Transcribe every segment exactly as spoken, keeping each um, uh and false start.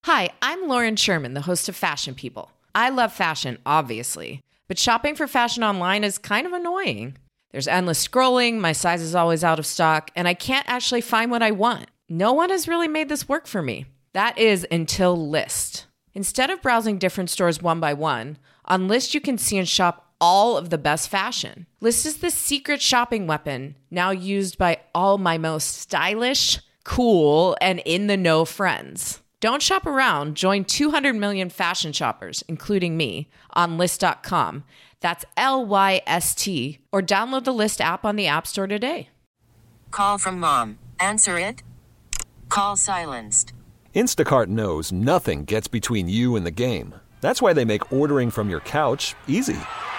Hi, I'm Lauren Sherman, the host of Fashion People. I love fashion, obviously, but shopping for fashion online is kind of annoying. There's endless scrolling, my size is always out of stock, and I can't actually find what I want. No one has really made this work for me. That is until Lyst. Instead of browsing different stores one by one, on Lyst you can see and shop all of the best fashion. Lyst is the secret shopping weapon now used by all my most stylish, cool, and in-the-know friends. Don't shop around. Join two hundred million fashion shoppers, including me, on Lyst dot com. That's L Y S T. Or download the Lyst app on the App Store today. Call from mom. Answer it. Call silenced. Instacart knows nothing gets between you and the game. That's why they make ordering from your couch easy.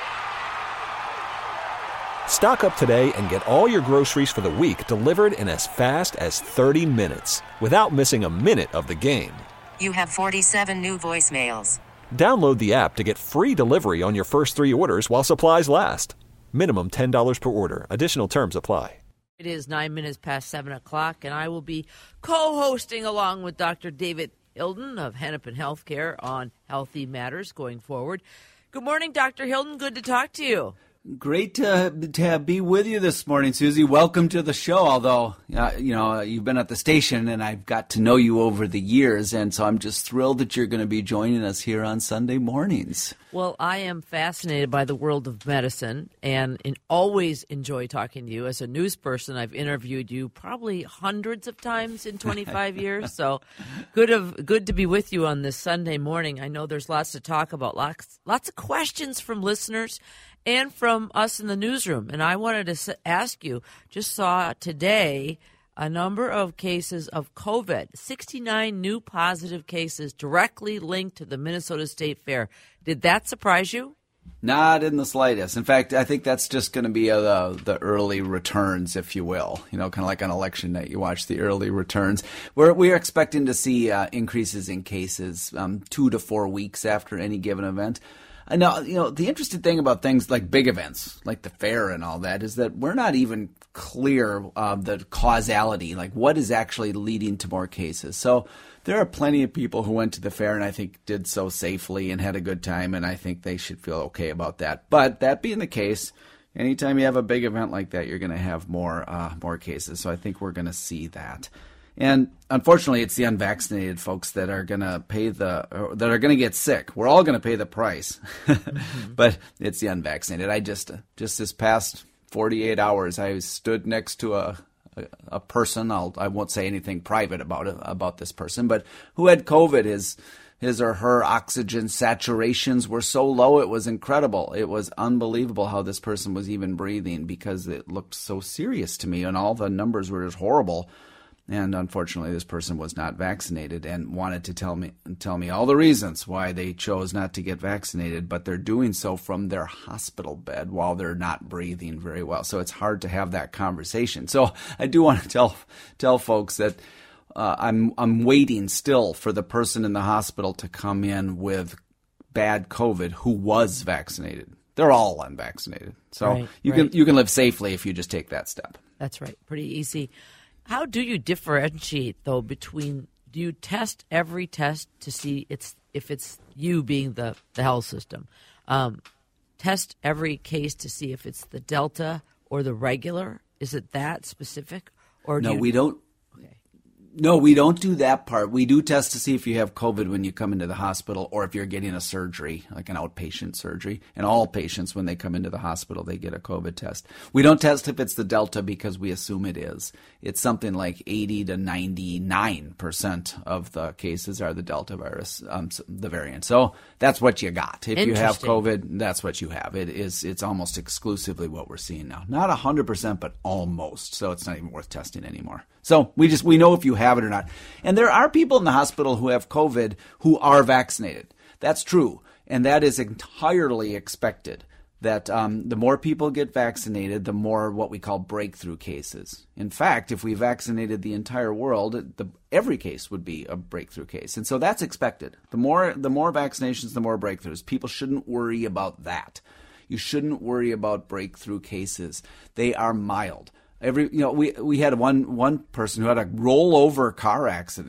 Stock up today and get all your groceries for the week delivered in as fast as thirty minutes without missing a minute of the game. You have forty-seven new voicemails. Download the app to get free delivery on your first three orders while supplies last. Minimum ten dollars per order. Additional terms apply. It is nine minutes past seven o'clock, and I will be co-hosting along with Doctor David Hilden of Hennepin Healthcare on Healthy Matters going forward. Good morning, Doctor Hilden. Good to talk to you. Great to, to be with you this morning, Susie. Welcome to the show, although, uh, you know, you've been at the station and I've got to know you over the years, and so I'm just thrilled that you're going to be joining us here on Sunday mornings. Well, I am fascinated by the world of medicine and in, always enjoy talking to you. As a news person, I've interviewed you probably hundreds of times in twenty-five years, so good of good to be with you on this Sunday morning. I know there's lots to talk about, lots, lots of questions from listeners and from us in the newsroom. And I wanted to ask you, just saw today a number of cases of COVID, sixty-nine new positive cases directly linked to the Minnesota State Fair. Did that surprise you? Not in the slightest. In fact, I think that's just going to be uh, the, the early returns, if you will. You know, kind of like on election night, you watch the early returns. We're, we're expecting to see uh, increases in cases um, two to four weeks after any given event. I know, you know, the interesting thing about things like big events, like the fair and all that, is that we're not even clear of the causality, like what is actually leading to more cases. So there are plenty of people who went to the fair and I think did so safely and had a good time, and I think they should feel okay about that. But that being the case, anytime you have a big event like that, you're going to have more uh, more cases. So I think we're going to see that. And unfortunately, it's the unvaccinated folks that are going to pay the – that are going to get sick. We're all going to pay the price, mm-hmm. But it's the unvaccinated. I just – just this past forty-eight hours, I stood next to a a, a person. I'll, I won't say anything private about it, about this person, but who had COVID. His his or her oxygen saturations were so low, it was incredible. It was unbelievable how this person was even breathing because it looked so serious to me, and all the numbers were just horrible. And unfortunately, this person was not vaccinated and wanted to tell me tell me all the reasons why they chose not to get vaccinated, but they're doing so from their hospital bed while they're not breathing very well. So it's hard to have that conversation. So I do want to tell tell folks that uh, I'm I'm waiting still for the person in the hospital to come in with bad COVID who was vaccinated. They're all unvaccinated. So right, you right. can you can live safely if you just take that step. That's right. Pretty easy. How do you differentiate, though, between – do you test every test to see it's if it's you being the, the health system? Um, test every case to see if it's the Delta or the regular? Is it that specific? Or do No, you, we don't. Okay. No, we don't do that part. We do test to see if you have COVID when you come into the hospital or if you're getting a surgery, like an outpatient surgery. And all patients, when they come into the hospital, they get a COVID test. We don't test if it's the Delta because we assume it is. It's something like eighty to ninety-nine percent of the cases are the Delta virus, um, the variant. So that's what you got. If you have COVID, that's what you have. It is, it's almost exclusively what we're seeing now. Not one hundred percent, but almost. So it's not even worth testing anymore. So we just we know if you have it or not. And there are people in the hospital who have COVID who are vaccinated. That's true. And that is entirely expected. That um, the more people get vaccinated, the more what we call breakthrough cases. In fact, if we vaccinated the entire world, the, every case would be a breakthrough case. And so that's expected. The more the more vaccinations, the more breakthroughs. People shouldn't worry about that. You shouldn't worry about breakthrough cases. They are mild. Every you know, we we had one one person who had a rollover car accident.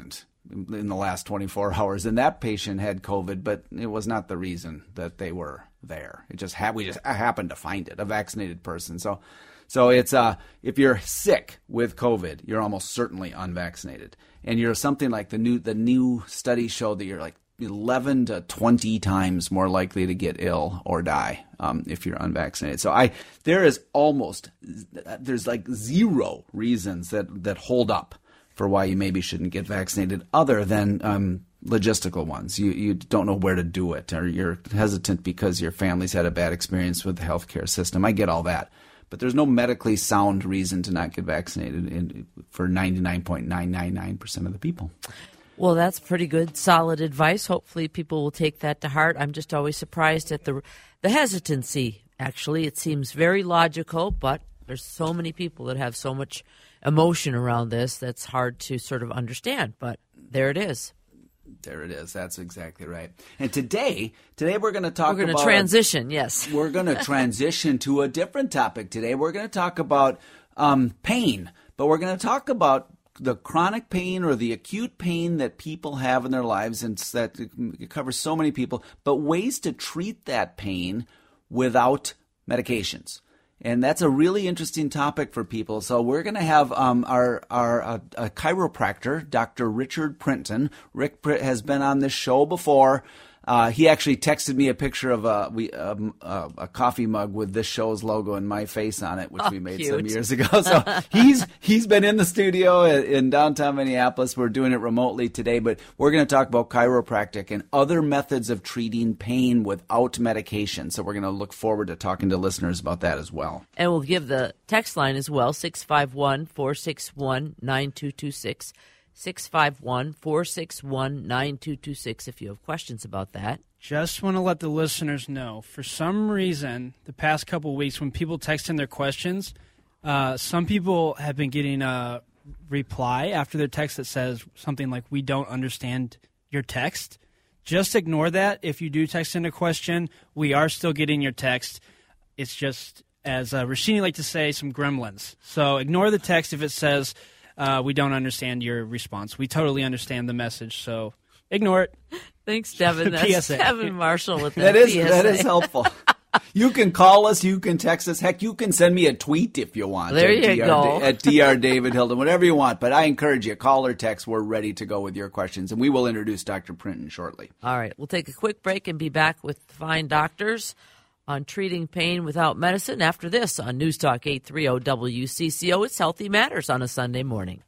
in the last twenty-four hours, and that patient had COVID, but it was not the reason that they were there. It just ha- we just happened to find it, a vaccinated person. So, so it's uh, if you're sick with COVID, you're almost certainly unvaccinated, and you're something like the new the new study showed that you're like eleven to twenty times more likely to get ill or die um, if you're unvaccinated. So I there is almost there's like zero reasons that that hold up for why you maybe shouldn't get vaccinated, other than um, logistical ones. You you don't know where to do it, or you're hesitant because your family's had a bad experience with the healthcare system. I get all that. But there's no medically sound reason to not get vaccinated in, for ninety-nine point nine nine nine percent of the people. Well, that's pretty good, solid advice. Hopefully people will take that to heart. I'm just always surprised at the the hesitancy, actually. It seems very logical, but there's so many people that have so much emotion around this that's hard to sort of understand, but there it is. There it is. That's exactly right. And today, today we're going to talk about... We're going to transition, a, yes. We're going to transition to a different topic today. We're going to talk about um, pain, but we're going to talk about the chronic pain or the acute pain that people have in their lives, and that it covers so many people, but ways to treat that pain without medications. And that's a really interesting topic for people. So we're going to have um, our our uh, a chiropractor, Doctor Richard Printon. Rick has been on this show before. Uh, he actually texted me a picture of a we um, uh, a coffee mug with this show's logo and my face on it, which oh, we made cute. some years ago. So he's he's been in the studio in, in downtown Minneapolis. We're doing it remotely today, but we're going to talk about chiropractic and other methods of treating pain without medication. So we're going to look forward to talking to listeners about that as well. And we'll give the text line as well, six five one, four six one, nine two two six. six five one, four six one, nine two two six if you have questions about that. Just want to let the listeners know, for some reason, the past couple of weeks when people text in their questions, uh, some people have been getting a reply after their text that says something like, "We don't understand your text." Just ignore that. If you do text in a question, we are still getting your text. It's just, as uh, Rashini liked to say, some gremlins. So ignore the text if it says... Uh, we don't understand your response. We totally understand the message, so ignore it. Thanks, Devin. That's P S A. Devin Marshall with that. That is P S A. that is helpful. You can call us. You can text us. Heck, you can send me a tweet if you want. There at you D R, go. At D R David Hilden, whatever you want. But I encourage you, call or text. We're ready to go with your questions, and we will introduce Doctor Printon shortly. All right. We'll take a quick break and be back with fine doctors on treating pain without medicine after this on News Talk eight thirty W C C O. It's Healthy Matters on a Sunday morning.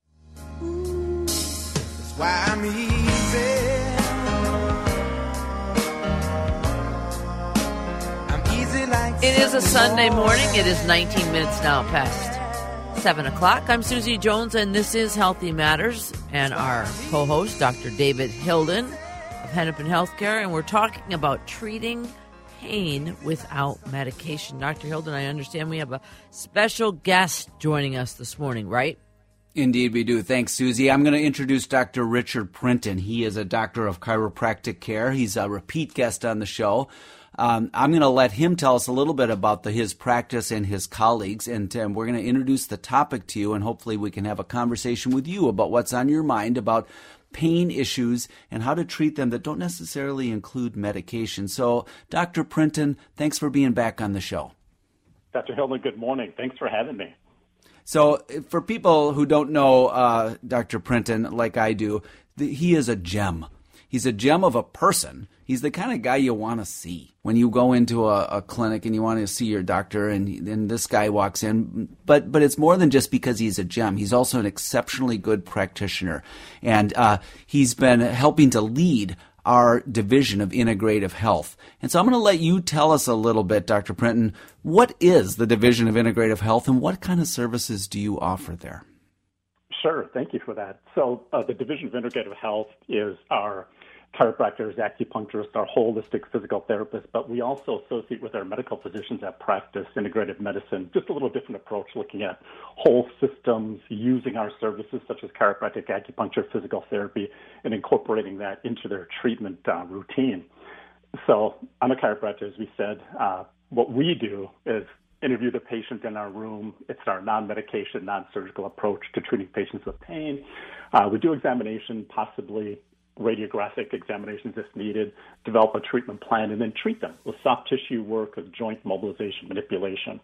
That's why I'm easy. I'm easy like It is a Sunday morning. It is nineteen minutes now past seven o'clock. I'm Susie Jones, and this is Healthy Matters, and our co-host, Doctor David Hilden of Hennepin Healthcare, and we're talking about treating pain without medication. Doctor Hilden, I understand we have a special guest joining us this morning, right? Indeed, we do. Thanks, Susie. I'm going to introduce Doctor Richard Printon. He is a doctor of chiropractic care. He's a repeat guest on the show. Um, I'm going to let him tell us a little bit about the, his practice and his colleagues, and um, we're going to introduce the topic to you, and hopefully we can have a conversation with you about what's on your mind about pain issues and how to treat them that don't necessarily include medication. So, Doctor Printon, thanks for being back on the show. Doctor Hilden, good morning. Thanks for having me. So for people who don't know uh, Doctor Printon like I do, th- he is a gem. He's a gem of a person. He's the kind of guy you want to see when you go into a, a clinic and you want to see your doctor, and then this guy walks in. But but it's more than just because he's a gem. He's also an exceptionally good practitioner, and uh, he's been helping to lead our division of integrative health. And so I'm going to let you tell us a little bit, Doctor Printon, what is the division of integrative health and what kind of services do you offer there? Sure. Thank you for that. So uh, the division of integrative health is our chiropractors, acupuncturists, our holistic physical therapists, but we also associate with our medical physicians that practice integrative medicine, just a little different approach, looking at whole systems, using our services such as chiropractic, acupuncture, physical therapy, and incorporating that into their treatment uh, routine. So I'm a chiropractor, as we said. Uh, what we do is interview the patient in our room. It's our non-medication, non-surgical approach to treating patients with pain. Uh, we do examination, possibly radiographic examinations if needed, develop a treatment plan, and then treat them with soft tissue work, with joint mobilization, manipulation.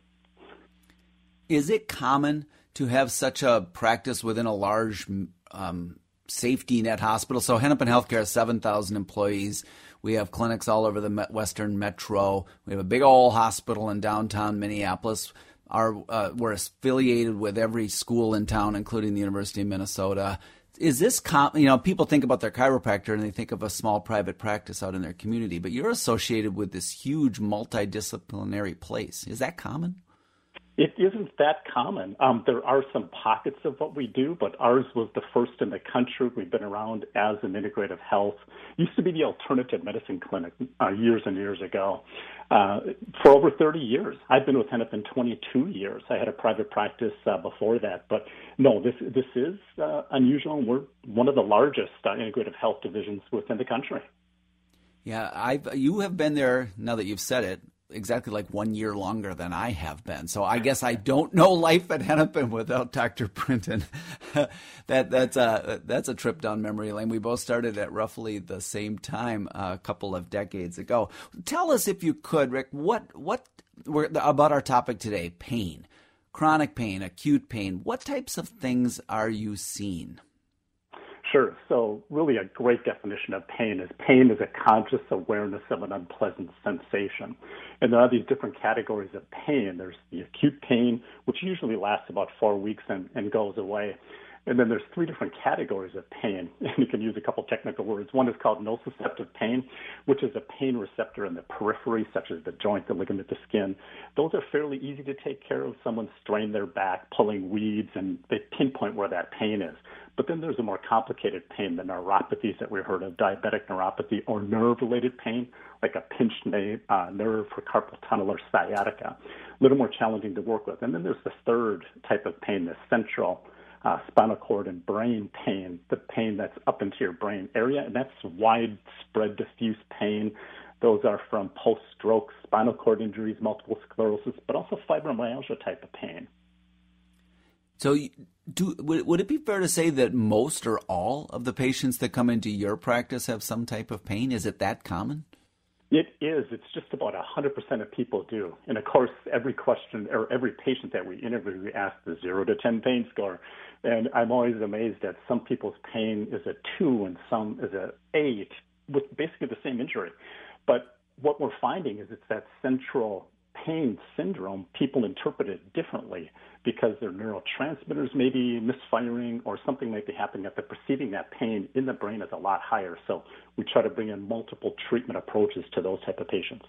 Is it common to have such a practice within a large um, safety net hospital? So Hennepin Healthcare has seven thousand employees. We have clinics all over the Western Metro. We have a big old hospital in downtown Minneapolis. Our, uh, we're affiliated with every school in town, including the University of Minnesota. Is this, com- you know, people think about their chiropractor and they think of a small private practice out in their community, but you're associated with this huge multidisciplinary place. Is that common? It isn't that common. Um, there are some pockets of what we do, but ours was the first in the country. We've been around as an integrative health. It used to be the alternative medicine clinic uh, years and years ago. Uh, for over thirty years. I've been with Hennepin twenty-two years. I had a private practice uh, before that. But no, this this is uh, unusual. We're one of the largest uh, integrative health divisions within the country. Yeah, I've you have been there, now that you've said it, exactly like one year longer than I have been. So I guess I don't know life at Hennepin without Doctor Brinton. that that's a that's a trip down memory lane. We both started at roughly the same time uh, a couple of decades ago. Tell us, if you could, Rick, what what we're, about our topic today: pain, chronic pain, acute pain. What types of things are you seeing? Sure. So really a great definition of pain is pain is a conscious awareness of an unpleasant sensation. And there are these different categories of pain. There's the acute pain, which usually lasts about four weeks and, and goes away. And then there's three different categories of pain. And you can use a couple technical words. One is called nociceptive pain, which is a pain receptor in the periphery, such as the joint, the ligament, the skin. Those are fairly easy to take care of. Someone strained their back, pulling weeds, and they pinpoint where that pain is. But then there's a more complicated pain, the neuropathies that we heard of, diabetic neuropathy, or nerve-related pain, like a pinched na- uh, nerve for carpal tunnel or sciatica. A little more challenging to work with. And then there's the third type of pain, the central Uh, spinal cord and brain pain, the pain that's up into your brain area, and that's widespread diffuse pain. Those are from post-stroke spinal cord injuries, multiple sclerosis, but also fibromyalgia type of pain. So do, would, would it be fair to say that most or all of the patients that come into your practice have some type of pain? Is it that common? It is. It's just about one hundred percent of people do. And, of course, every question or every patient that we interview, we ask the zero to ten pain score. And I'm always amazed that some people's pain is a two and some is a eight with basically the same injury. But what we're finding is it's that central pain syndrome. People interpret it differently because their neurotransmitters may be misfiring or something might be happening that the perceiving that pain in the brain is a lot higher. So we try to bring in multiple treatment approaches to those type of patients.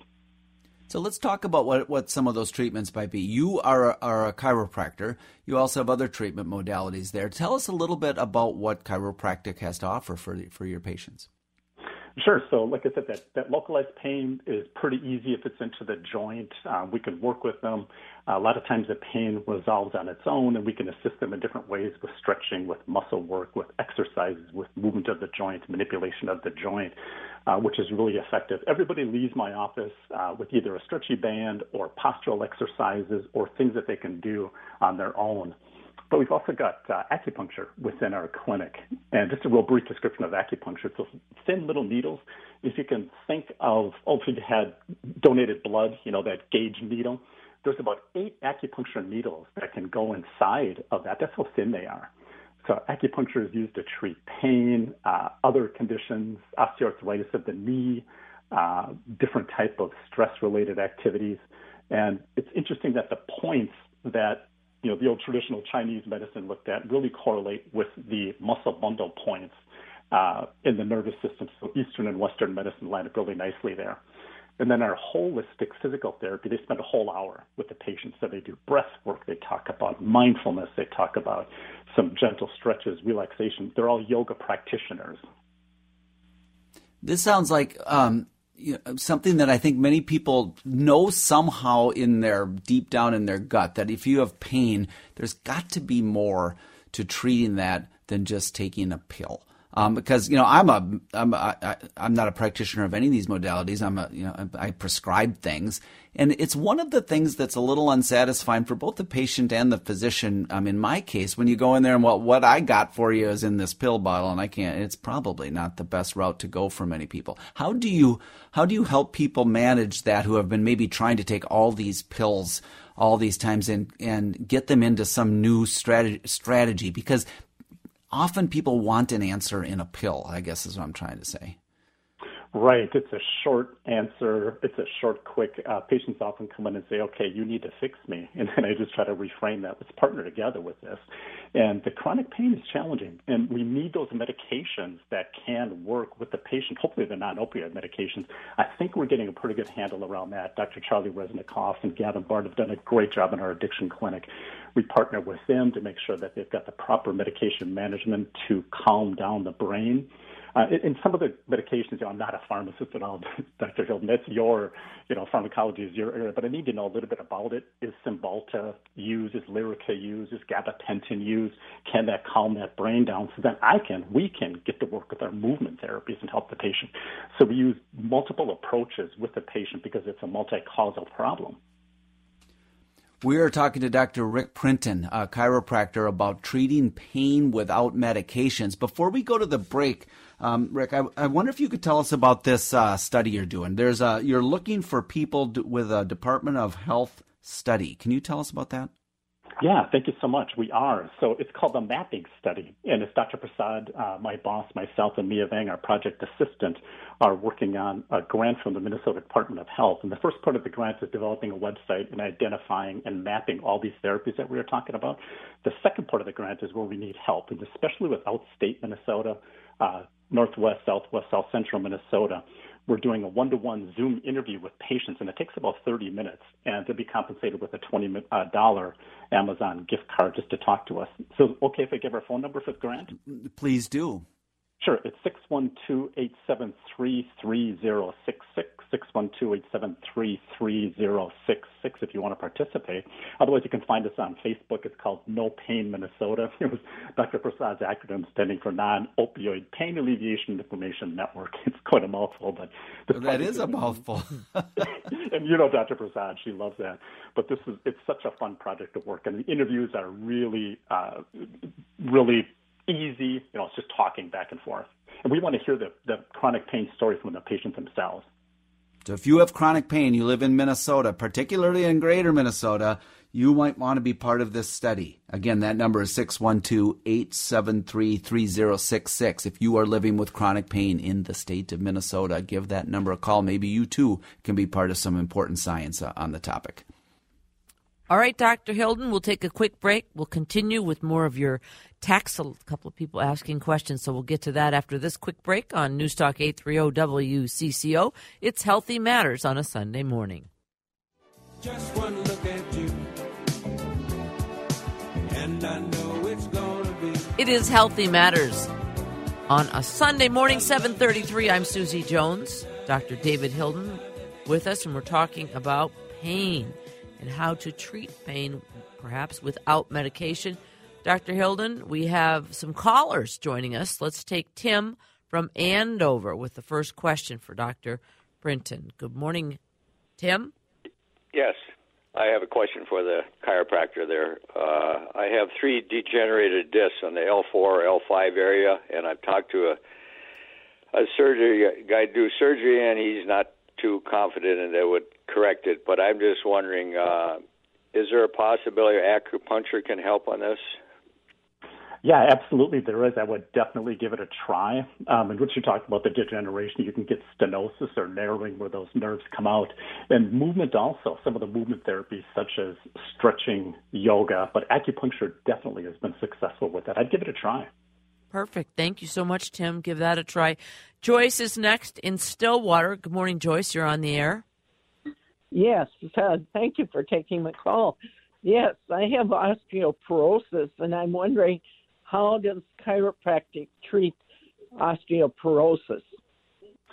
So let's talk about what, what some of those treatments might be. You are a, are a chiropractor. You also have other treatment modalities there. Tell us a little bit about what chiropractic has to offer for for your patients. Sure. So like I said, that, that localized pain is pretty easy if it's into the joint. Uh, we can work with them. Uh, a lot of times the pain resolves on its own, and we can assist them in different ways with stretching, with muscle work, with exercises, with movement of the joint, manipulation of the joint, uh, which is really effective. Everybody leaves my office uh, with either a stretchy band or postural exercises or things that they can do on their own. But we've also got uh, acupuncture within our clinic. And just a real brief description of acupuncture. So thin little needles, if you can think of, oh, if you had donated blood, you know, that gauge needle, there's about eight acupuncture needles that can go inside of that. That's how thin they are. So acupuncture is used to treat pain, uh, other conditions, osteoarthritis of the knee, uh, different type of stress-related activities. And it's interesting that the points that you know, the old traditional Chinese medicine looked at really correlate with the muscle bundle points uh, in the nervous system. So Eastern and Western medicine line up really nicely there. And then our holistic physical therapy, they spend a whole hour with the patients. So they do breath work. They talk about mindfulness. They talk about some gentle stretches, relaxation. They're all yoga practitioners. This sounds like um, you know, something that I think many people know somehow in their deep down in their gut, that if you have pain, there's got to be more to treating that than just taking a pill. Um, because, you know, I'm a, I'm a, I, I'm not a practitioner of any of these modalities. I'm a, you know, I, I prescribe things. And it's one of the things that's a little unsatisfying for both the patient and the physician. Um, in my case, when you go in there and what, what I got for you is in this pill bottle and I can't, it's probably not the best route to go for many people. How do you, how do you help people manage that who have been maybe trying to take all these pills all these times and, and get them into some new strategy, strategy? Because often people want an answer in a pill, I guess is what I'm trying to say. Right. It's a short answer. It's a short, quick. Uh, patients often come in and say, okay, you need to fix me. And then I just try to reframe that. Let's partner together with this. And the chronic pain is challenging. And we need those medications that can work with the patient. Hopefully they're non-opioid medications. I think we're getting a pretty good handle around that. Doctor Charlie Resnikoff and Gavin Bard have done a great job in our addiction clinic. We partner with them to make sure that they've got the proper medication management to calm down the brain. Uh, in some of the medications, you know, I'm not a pharmacist at all, Doctor Hilton. That's your, you know, pharmacology is your area, but I need to know a little bit about it. Is Cymbalta used? Is Lyrica used? Is gabapentin used? Can that calm that brain down so that I can, we can get to work with our movement therapies and help the patient? So we use multiple approaches with the patient because it's a multi-causal problem. We are talking to Doctor Rick Printon, a chiropractor, about treating pain without medications. Before we go to the break, um, Rick, I, I wonder if you could tell us about this uh, study you're doing. There's a, you're looking for people do, with a Department of Health study. Can you tell us about that? Yeah, thank you so much. We are. So it's called the Mapping Study, and it's Doctor Prasad, uh, my boss, myself, and Mia Vang, our project assistant, are working on a grant from the Minnesota Department of Health. And the first part of the grant is developing a website and identifying and mapping all these therapies that we were talking about. The second part of the grant is where we need help, and especially with outstate Minnesota, uh, Northwest, Southwest, South Central Minnesota. We're doing a one-to-one Zoom interview with patients, and it takes about thirty minutes, and they'll be compensated with a twenty dollars Amazon gift card just to talk to us. So, okay, if I give our phone number for the grant? Please do. Sure. It's six one two, eight seven three, three zero six six, six one two, eight seven three, three zero six six if you want to participate. Otherwise, you can find us on Facebook. It's called No Pain Minnesota. It was Doctor Prasad's acronym standing for Non-Opioid Pain Alleviation Information Network. It's quite a mouthful, but well, that is a mouthful. And you know Doctor Prasad, she loves that. But this is it's such a fun project to work, and the interviews are really, uh, really easy. You know, it's just talking back and forth. And we want to hear the, the chronic pain story from the patients themselves. So if you have chronic pain, you live in Minnesota, particularly in greater Minnesota, you might want to be part of this study. Again, that number is six one two, eight seven three, three zero six six. If you are living with chronic pain in the state of Minnesota, give that number a call. Maybe you too can be part of some important science uh, on the topic. All right, Doctor Hilden, we'll take a quick break. We'll continue with more of your texts. A couple of people asking questions, so we'll get to that after this quick break on News Talk eight thirty W C C O. It's Healthy Matters on a Sunday morning. Just one look at you, and I know it's gonna be. It is Healthy Matters on a Sunday morning, seven thirty-three. I'm Susie Jones, Doctor David Hilden with us, and we're talking about pain and how to treat pain, perhaps without medication. Doctor Hilden, we have some callers joining us. Let's take Tim from Andover with the first question for Doctor Printon. Good morning, Tim. Yes, I have a question for the chiropractor there. Uh, I have three degenerated discs on the L four, L five area, and I've talked to a, a surgery guy do surgery, and he's not too confident in that it would correct it. But I'm just wondering, uh, is there a possibility acupuncture can help on this? Yeah, absolutely there is. I would definitely give it a try. Um, and what you talked about, the degeneration, you can get stenosis or narrowing where those nerves come out. And movement also, some of the movement therapies such as stretching, yoga, but acupuncture definitely has been successful with that. I'd give it a try. Perfect. Thank you so much, Tim. Give that a try. Joyce is next in Stillwater. Good morning, Joyce. You're on the air. Yes. Uh, thank you for taking the call. Yes, I have osteoporosis, and I'm wondering, how does chiropractic treat osteoporosis?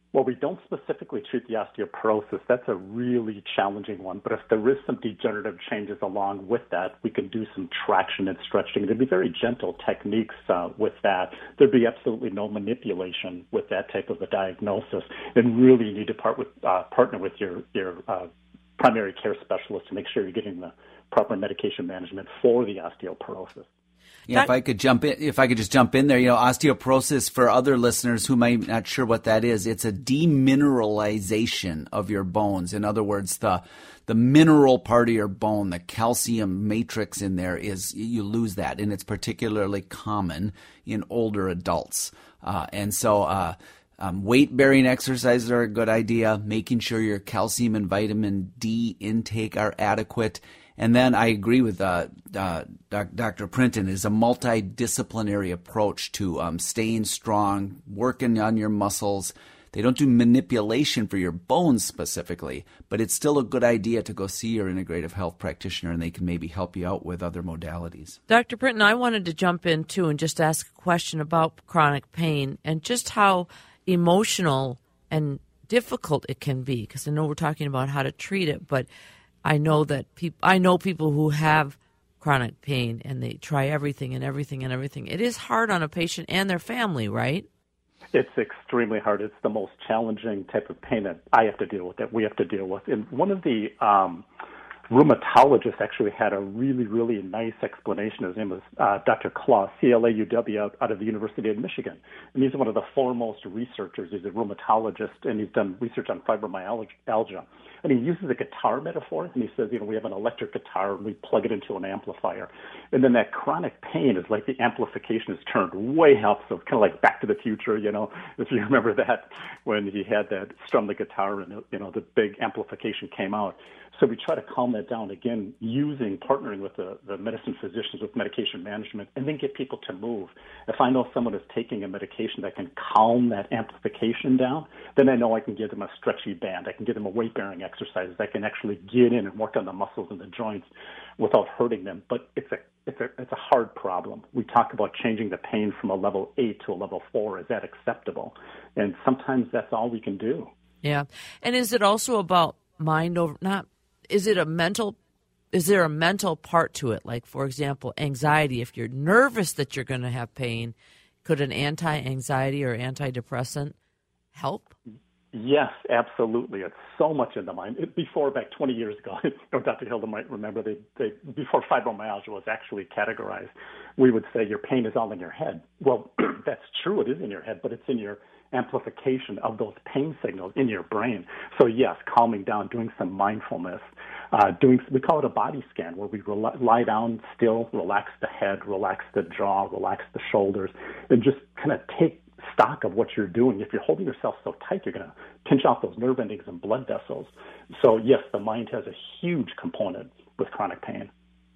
Well, we don't specifically treat the osteoporosis. That's a really challenging one. But if there is some degenerative changes along with that, we can do some traction and stretching. There'd be very gentle techniques uh, with that. There'd be absolutely no manipulation with that type of a diagnosis. And really you need to part with, uh, partner with your, your uh, primary care specialist to make sure you're getting the proper medication management for the osteoporosis. Yeah, if I could jump in, if I could just jump in there, you know, osteoporosis for other listeners who might not sure what that is, it's a demineralization of your bones. In other words, the the mineral part of your bone, the calcium matrix in there is, you lose that, and it's particularly common in older adults. Uh, and so, uh, um, weight-bearing exercises are a good idea, making sure your calcium and vitamin D intake are adequate. And then I agree with uh, uh, Doctor Printon, is a multidisciplinary approach to um, staying strong, working on your muscles. They don't do manipulation for your bones specifically, but it's still a good idea to go see your integrative health practitioner, and they can maybe help you out with other modalities. Doctor Printon, I wanted to jump in too and just ask a question about chronic pain and just how emotional and difficult it can be, because I know we're talking about how to treat it, but I know that people. I know people who have chronic pain and they try everything and everything and everything. It is hard on a patient and their family, right? It's extremely hard. It's the most challenging type of pain that I have to deal with, that we have to deal with. And one of the um, rheumatologists actually had a really, really nice explanation. His name was uh, Doctor Claus, C L A U W, out, out of the University of Michigan. And he's one of the foremost researchers. He's a rheumatologist, and he's done research on fibromyalgia. And he uses a guitar metaphor, and he says, you know, we have an electric guitar, and we plug it into an amplifier. And then that chronic pain is like the amplification is turned way up, so kind of like Back to the Future, you know, if you remember that, when he had that strum the guitar and, you know, the big amplification came out. So we try to calm that down, again, using, partnering with the, the medicine physicians with medication management, and then get people to move. If I know someone is taking a medication that can calm that amplification down, then I know I can give them a stretchy band. I can give them a weight-bearing exercise that can actually get in and work on the muscles and the joints without hurting them. But it's a it's a it's a hard problem. We talk about changing the pain from a level eight to a level four. Is that acceptable? And sometimes that's all we can do. Yeah. And is it also about mind over not? Is it a mental? Is there a mental part to it? Like, for example, anxiety. If you're nervous that you're going to have pain, could an anti-anxiety or antidepressant help? Yes, absolutely. It's so much in the mind. It, before, back twenty years ago, or Doctor Hilda might remember, they, they, before fibromyalgia was actually categorized, we would say your pain is all in your head. Well, that's true. It is in your head, but it's in your amplification of those pain signals in your brain. So yes, calming down, doing some mindfulness, uh, doing, we call it a body scan, where we rel- lie down still, relax the head, relax the jaw, relax the shoulders, and just kind of take stock of what you're doing. If you're holding yourself so tight, you're going to pinch off those nerve endings and blood vessels. So yes, the mind has a huge component with chronic pain.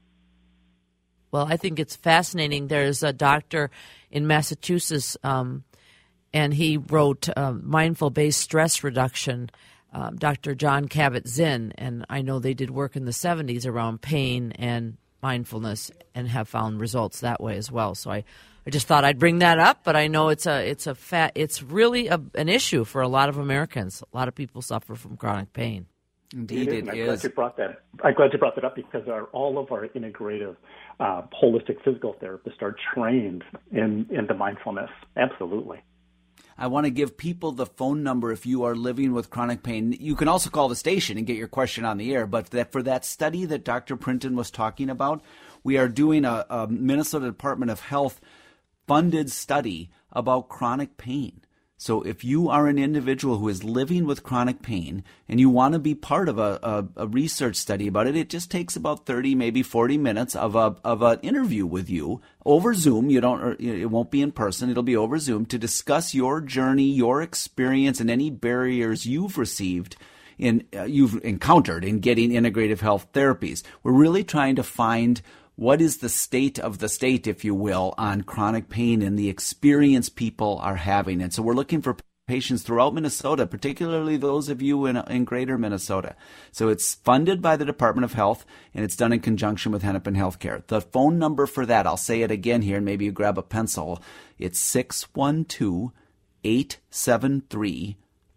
Well, I think it's fascinating. There's a doctor in Massachusetts, um, and he wrote uh, Mindful-Based Stress Reduction, um, Doctor John Kabat-Zinn, and I know they did work in the seventies around pain and mindfulness and have found results that way as well. So I, I just thought I'd bring that up, but I know it's a it's a fat, it's really a, an issue for a lot of Americans. A lot of people suffer from chronic pain. Indeed, it is. I'm glad you brought that. I'm glad you brought that up, because our, all of our integrative, uh, holistic physical therapists are trained in into mindfulness. Absolutely. I want to give people the phone number if you are living with chronic pain. You can also call the station and get your question on the air. But that for that study that Doctor Printon was talking about, we are doing a, a Minnesota Department of Health funded study about chronic pain. So if you are an individual who is living with chronic pain and you want to be part of a, a, a research study about it, it just takes about thirty, maybe forty minutes of a of an interview with you over Zoom. You don't, it won't be in person. It'll be over Zoom to discuss your journey, your experience, and any barriers you've received in uh, you've encountered in getting integrative health therapies. We're really trying to find what is the state of the state, if you will, on chronic pain and the experience people are having. And so we're looking for patients throughout Minnesota, particularly those of you in, in greater Minnesota. So it's funded by the Department of Health, and it's done in conjunction with Hennepin Healthcare. The phone number for that, I'll say it again here, and maybe you grab a pencil. It's six one two, eight seven three,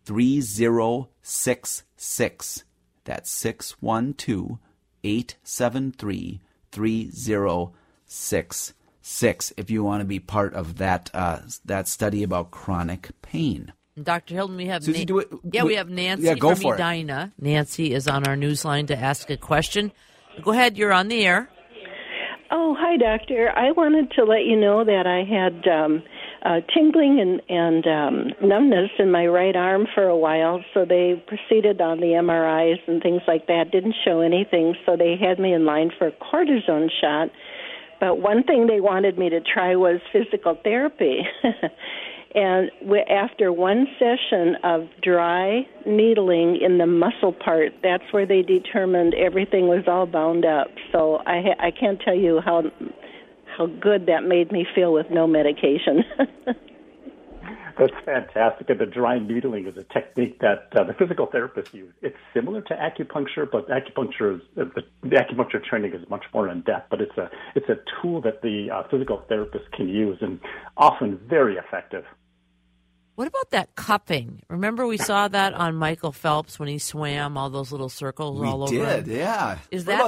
three zero six six. That's six one two, eight seven three, three zero six six if you want to be part of that uh, that study about chronic pain. Doctor Hilden, we have Susie, Na- do it, yeah, we, we have Nancy yeah, go from for Edina. It. Nancy is on our news line to ask a question. Go ahead, you're on the air. Oh, hi, doctor. I wanted to let you know that I had um, uh, tingling and, and um, numbness in my right arm for a while, so they proceeded on the M R Is and things like that. Didn't show anything, so they had me in line for a cortisone shot. But one thing they wanted me to try was physical therapy. And we, after one session of dry needling in the muscle part, that's where they determined everything was all bound up. So I, ha- I can't tell you how how good that made me feel with no medication. That's fantastic. And the dry needling is a technique that uh, the physical therapists use. It's similar to acupuncture, but acupuncture is, uh, the, the acupuncture training is much more in depth. But it's a it's a tool that the uh, physical therapist can use, and often very effective. What about that cupping? Remember we saw that on Michael Phelps when he swam, all those little circles we all over did, him? yeah. Is what that about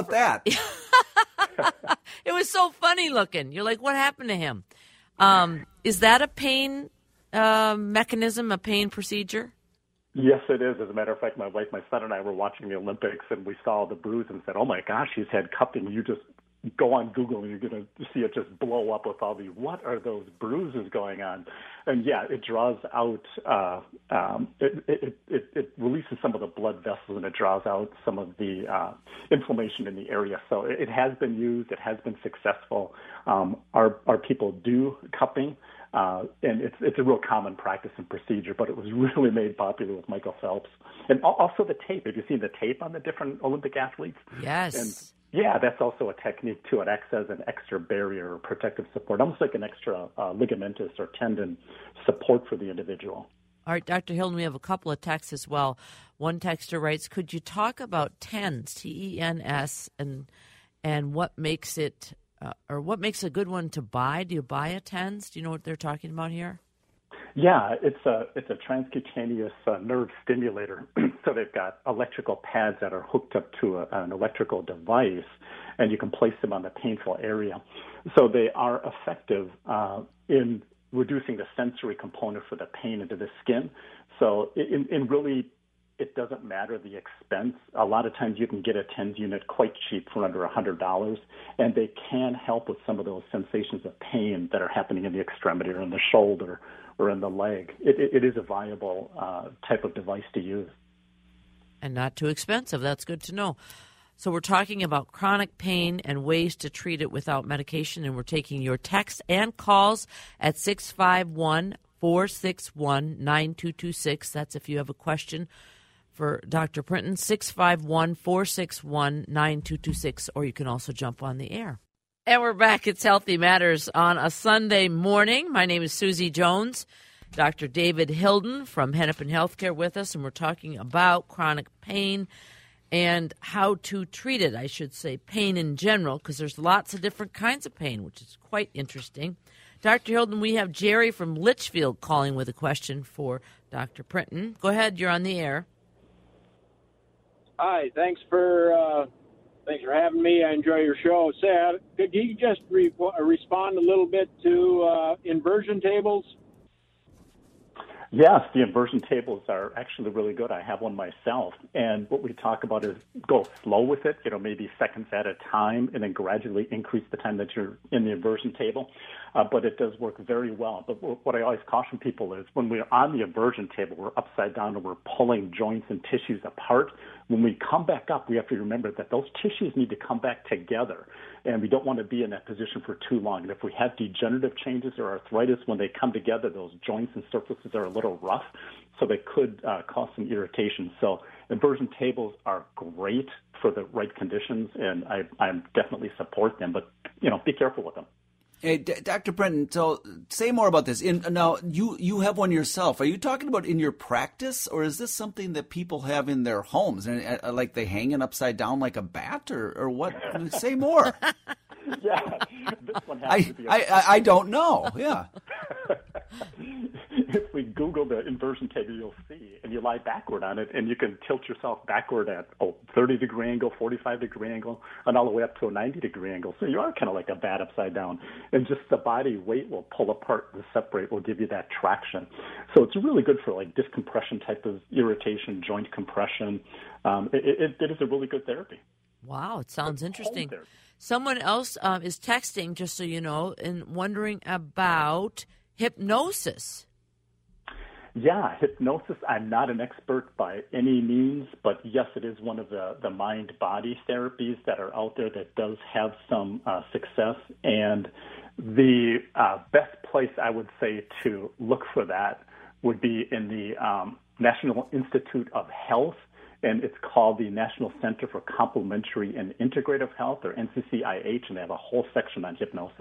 for- that? It was so funny looking. You're like, what happened to him? Um, is that a pain uh, mechanism, a pain procedure? Yes, it is. As a matter of fact, my wife, my son, and I were watching the Olympics, and we saw the bruise and said, oh, my gosh, he's had cupping. You just go on Google, and you're going to see it just blow up with all the, what are those bruises going on? And, yeah, it draws out, uh, um, it, it, it, it releases some of the blood vessels, and it draws out some of the uh, inflammation in the area. So it, it has been used. It has been successful. Um, our, our people do cupping. Uh, and it's it's a real common practice and procedure, but it was really made popular with Michael Phelps. And also the tape. Have you seen the tape on the different Olympic athletes? Yes. And yeah, that's also a technique, too. It acts as an extra barrier or protective support, almost like an extra uh, ligamentous or tendon support for the individual. All right, Doctor Hilden, we have a couple of texts as well. One texter writes, could you talk about TENS, T E N S, and and what makes it Uh, or what makes a good one to buy? Do you buy a TENS? Do you know what they're talking about here? Yeah, it's a it's a transcutaneous uh, nerve stimulator. So they've got electrical pads that are hooked up to a, an electrical device, and you can place them on the painful area. So they are effective uh, in reducing the sensory component for the pain into the skin. So in, in really, it doesn't matter the expense. A lot of times you can get a TENS unit quite cheap for under one hundred dollars, and they can help with some of those sensations of pain that are happening in the extremity or in the shoulder or in the leg. It, it, it is a viable uh, type of device to use. And not too expensive. That's good to know. So we're talking about chronic pain and ways to treat it without medication, and we're taking your texts and calls at six five one, four six one, nine two two six. That's if you have a question for Doctor Printon, six five one, four six one, nine two two six, or you can also jump on the air. And we're back. It's Healthy Matters on a Sunday morning. My name is Susie Jones. Doctor David Hilden from Hennepin Healthcare with us, and we're talking about chronic pain and how to treat it. I should say pain in general, because there's lots of different kinds of pain, which is quite interesting. Doctor Hilden, we have Jerry from Litchfield calling with a question for Doctor Printon. Go ahead. You're on the air. Hi, thanks for uh, thanks for having me. I enjoy your show. Say, could you just re- respond a little bit to uh, inversion tables? Yes, the inversion tables are actually really good. I have one myself. And what we talk about is go slow with it, you know, maybe seconds at a time, and then gradually increase the time that you're in the inversion table. Uh, but it does work very well. But what I always caution people is when we're on the inversion table, we're upside down and we're pulling joints and tissues apart. When we come back up, we have to remember that those tissues need to come back together. And we don't want to be in that position for too long. And if we have degenerative changes or arthritis, when they come together, those joints and surfaces are a little rough, so they could uh, cause some irritation. So inversion tables are great for the right conditions, and I, I definitely support them. But, you know, be careful with them. Hey, D- Doctor Printon, so say more about this. In, now, you, you have one yourself. Are you talking about in your practice, or is this something that people have in their homes? And uh, like they hang it upside down like a bat, or, or what? Say more. Yeah, this one has I, to be. A- I, I I don't know. Yeah. If simply Google the inversion table you'll see, and you lie backward on it, and you can tilt yourself backward at a thirty-degree angle, forty-five-degree angle, and all the way up to a ninety-degree angle. So you are kind of like a bat upside down. And just the body weight will pull apart, the separate will give you that traction. So it's really good for like discompression type of irritation, joint compression. Um, it, it, it is a really good therapy. Wow, it sounds interesting. Someone else um, is texting, just so you know, and wondering about hypnosis. Yeah, hypnosis, I'm not an expert by any means, but yes, it is one of the, the mind-body therapies that are out there that does have some uh, success. And the uh, best place I would say to look for that would be in the um, National Institute of Health, and it's called the National Center for Complementary and Integrative Health, or N C C I H, and they have a whole section on hypnosis.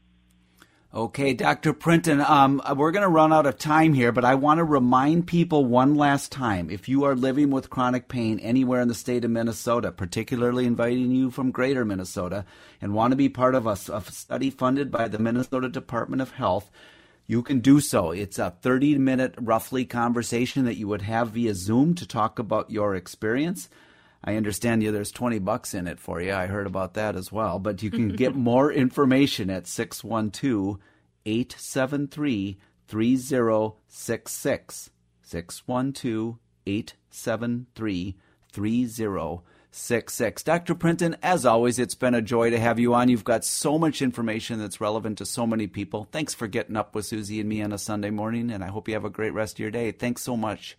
Okay, Doctor Printon, um, we're going to run out of time here, but I want to remind people one last time, if you are living with chronic pain anywhere in the state of Minnesota, particularly inviting you from greater Minnesota, and want to be part of a, a study funded by the Minnesota Department of Health, you can do so. It's a thirty-minute, roughly, conversation that you would have via Zoom to talk about your experience. I understand you. There's twenty bucks in it for you. I heard about that as well. But you can get more information at six one two, eight seven three, three zero six six. six one two, eight seven three, three zero six six. Doctor Printon, as always, it's been a joy to have you on. You've got so much information that's relevant to so many people. Thanks for getting up with Susie and me on a Sunday morning, and I hope you have a great rest of your day. Thanks so much.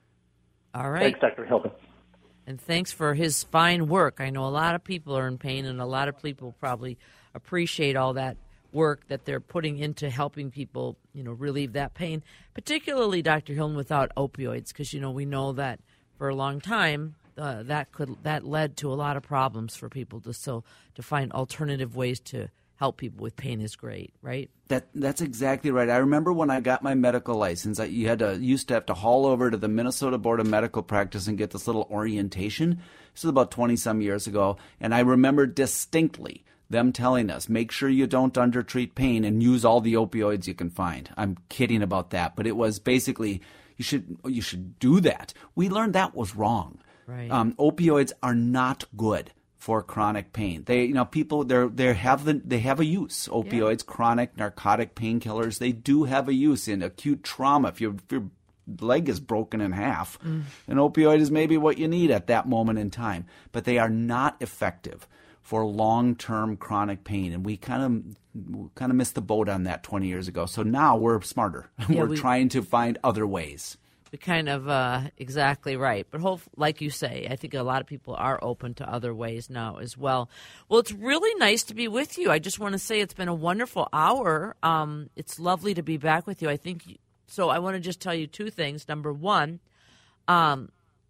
All right. Thanks, Doctor Hilton. And thanks for his fine work. I know a lot of people are in pain, and a lot of people probably appreciate all that work that they're putting into helping people, you know, relieve that pain, particularly, Doctor Hilton, without opioids, because, you know, we know that for a long time uh, that could that led to a lot of problems for people. To, so to find alternative ways to help people with pain is great, right? That that's exactly right. I remember when I got my medical license, I, you had to used to have to haul over to the Minnesota Board of Medical Practice and get this little orientation. This was about twenty some years ago, and I remember distinctly them telling us, make sure you don't undertreat pain and use all the opioids you can find. I'm kidding about that, but it was basically you should you should do that. We learned that was wrong. Right. Um, opioids are not good for chronic pain. They, you know, people they they have the they have a use. Opioids, yeah. Chronic narcotic painkillers, they do have a use in acute trauma. If, you, if your leg is broken in half, mm. an opioid is maybe what you need at that moment in time. But they are not effective for long-term chronic pain, and we kind of kind of missed the boat on that twenty years ago. So now we're smarter. Yeah, we're we, trying to find other ways. We kind of uh, exactly right, but hope, like you say, I think a lot of people are open to other ways now as well. Well, it's really nice to be with you. I just want to say it's been a wonderful hour. Um, it's lovely to be back with you. I think so. I want to just tell you two things. Number one, um,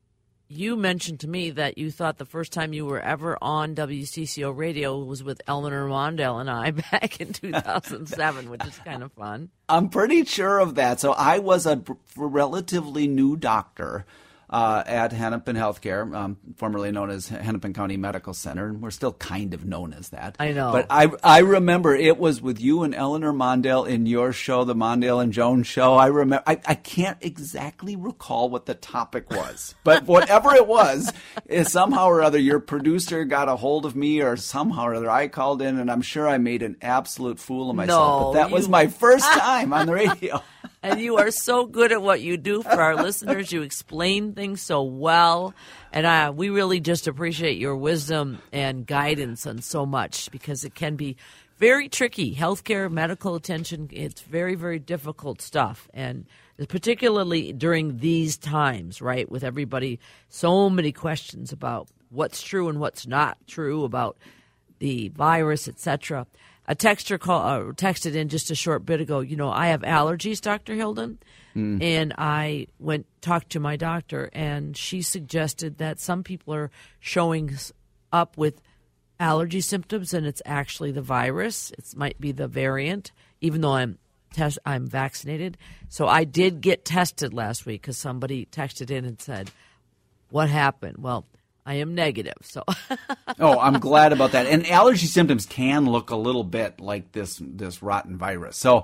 you mentioned to me that you thought the first time you were ever on W C C O radio was with Eleanor Mondale and I back in two thousand seven, which is kind of fun. I'm pretty sure of that. So I was a relatively new doctor uh, at Hennepin Healthcare, um, formerly known as Hennepin County Medical Center, and we're still kind of known as that. I know. But I I remember it was with you and Eleanor Mondale in your show, the Mondale and Jones show. I remember. I, I can't exactly recall what the topic was, but whatever it was, is somehow or other your producer got a hold of me, or somehow or other I called in, and I'm sure I made an absolute fool of myself. No, but that you... was my first time on the radio. And you are so good at what you do for our listeners. You explain things so well. And uh, we really just appreciate your wisdom and guidance on so much, because it can be very tricky. Healthcare, medical attention, it's very, very difficult stuff. And particularly during these times, right, with everybody, so many questions about what's true and what's not true about the virus, et cetera. A texter call, uh, texted in just a short bit ago, you know, I have allergies, Doctor Hilden, mm. and I went talked to my doctor, and she suggested that some people are showing up with allergy symptoms, and it's actually the virus. It might be the variant, even though I'm test I'm vaccinated. So I did get tested last week because somebody texted in and said, "What happened?" Well, I am negative, so. Oh, I'm glad about that. And allergy symptoms can look a little bit like this this rotten virus. So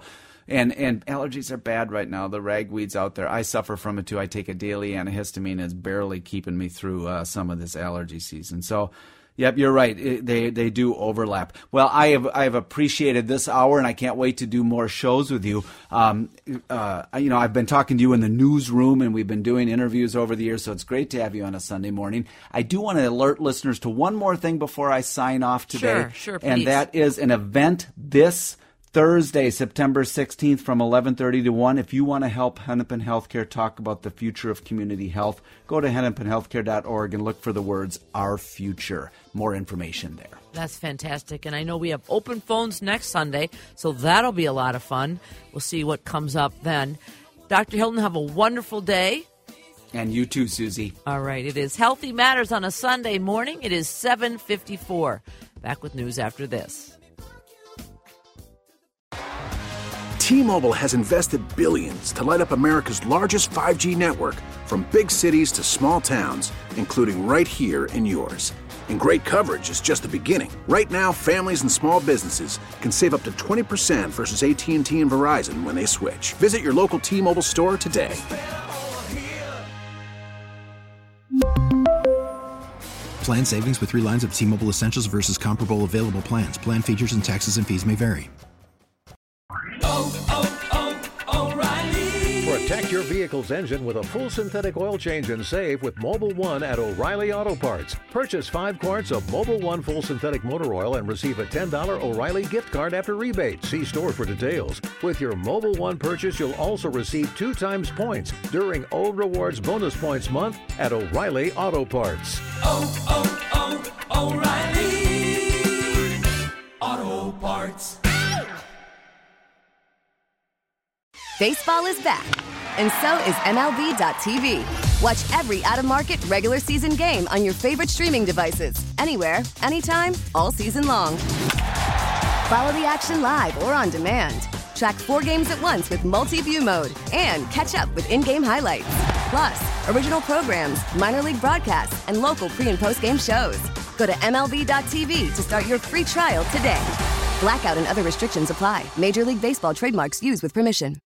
And and allergies are bad right now. The ragweed's out there. I suffer from it too. I take a daily antihistamine. It's barely keeping me through uh, some of this allergy season. So, yep, you're right. It, they they do overlap. Well, I have I have appreciated this hour, and I can't wait to do more shows with you. Um, uh, you know, I've been talking to you in the newsroom, and we've been doing interviews over the years, so it's great to have you on a Sunday morning. I do want to alert listeners to one more thing before I sign off today. Sure, sure, please. And that is an event this Thursday, September sixteenth from eleven thirty to one. If you want to help Hennepin Healthcare talk about the future of community health, go to hennepin healthcare dot org and look for the words Our Future. More information there. That's fantastic. And I know we have open phones next Sunday, so that'll be a lot of fun. We'll see what comes up then. Doctor Hilton, have a wonderful day. And you too, Susie. All right. It is Healthy Matters on a Sunday morning. It is seven fifty-four. Back with news after this. T-Mobile has invested billions to light up America's largest five G network, from big cities to small towns, including right here in yours. And great coverage is just the beginning. Right now, families and small businesses can save up to twenty percent versus A T and T and Verizon when they switch. Visit your local T-Mobile store today. Plan savings with three lines of T-Mobile Essentials versus comparable available plans. Plan features and taxes and fees may vary. Protect your vehicle's engine with a full synthetic oil change and save with Mobil one at O'Reilly Auto Parts. Purchase five quarts of Mobil one full synthetic motor oil and receive a ten dollars O'Reilly gift card after rebate. See store for details. With your Mobil one purchase, you'll also receive two times points during O Rewards Bonus Points Month at O'Reilly Auto Parts. Oh, oh, oh, O'Reilly Auto Parts. Baseball is back, and so is M L B dot T V. Watch every out-of-market regular season game on your favorite streaming devices, anywhere, anytime, all season long. Follow the action live or on demand. Track four games at once with multi-view mode and catch up with in-game highlights. Plus, original programs, minor league broadcasts, and local pre- and post-game shows. Go to M L B dot T V to start your free trial today. Blackout and other restrictions apply. Major League Baseball trademarks used with permission.